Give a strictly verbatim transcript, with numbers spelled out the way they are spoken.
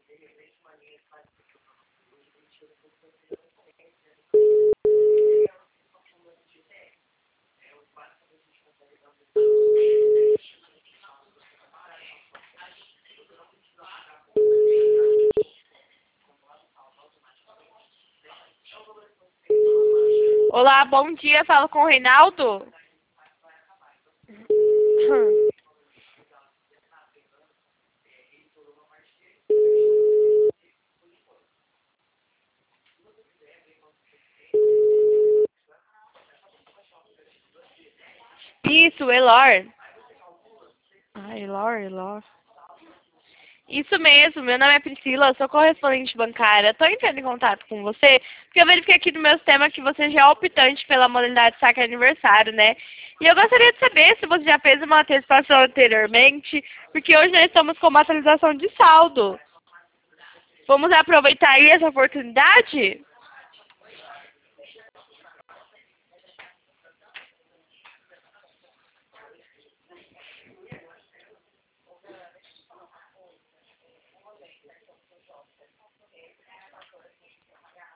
Olá, bom dia. Falo com o Reinaldo. Isso, Elor. Ah, Elor, Elor. Isso mesmo, meu nome é Priscila, sou correspondente bancária. Estou entrando em contato com você, porque eu verifiquei aqui no meu sistema que você já é optante pela modalidade saque aniversário, né? E eu gostaria de saber se você já fez uma antecipação anteriormente, porque hoje nós estamos com uma atualização de saldo. Vamos aproveitar aí essa oportunidade?